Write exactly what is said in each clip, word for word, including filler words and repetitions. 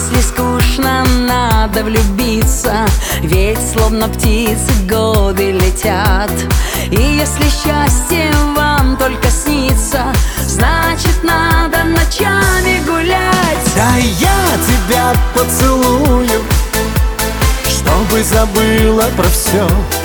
Если скучно, надо влюбиться, ведь словно птицы годы летят. И если счастье вам только снится, значит, надо ночами гулять. Да я тебя поцелую, чтобы забыла про все.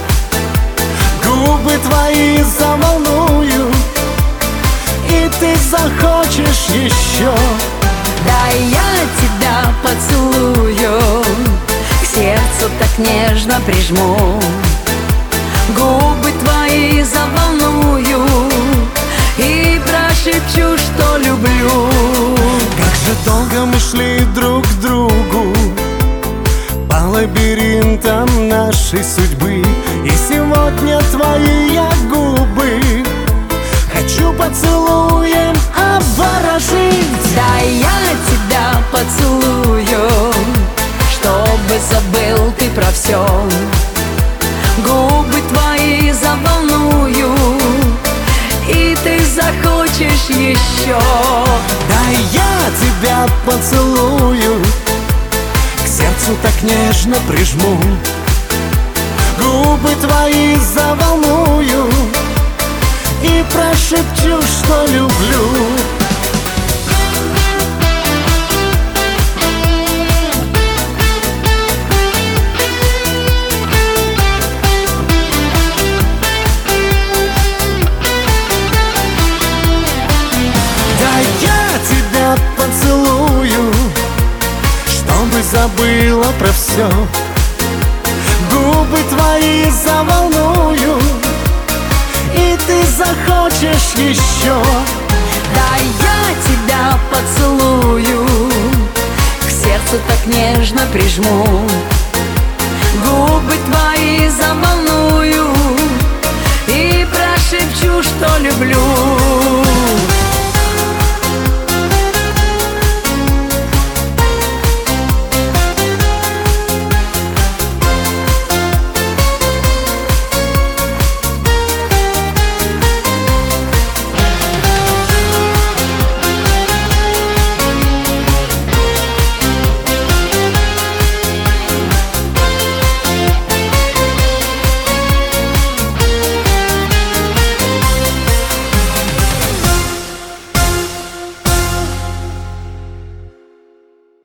Губы твои заволную, и ты захочешь еще. Да я тебя поцелую, к сердцу так нежно прижму. Губы твои заволную и прошепчу, что люблю. Как же долго мы шли друг к другу по лабиринтам нашей судьбы, и сегодня твои я губы хочу поцелуем обворожить. Да я тебя поцелую, чтобы забыл ты про все. Губы твои заволную, и ты захочешь еще. Да я тебя поцелую, к сердцу так нежно прижму. Губы твои заволную и прошепчу, что люблю. Поцелую, чтобы забыла про все. Губы твои заволную, и ты захочешь еще. Да я тебя поцелую, к сердцу так нежно прижму. Губы твои заволную и прошепчу, что люблю.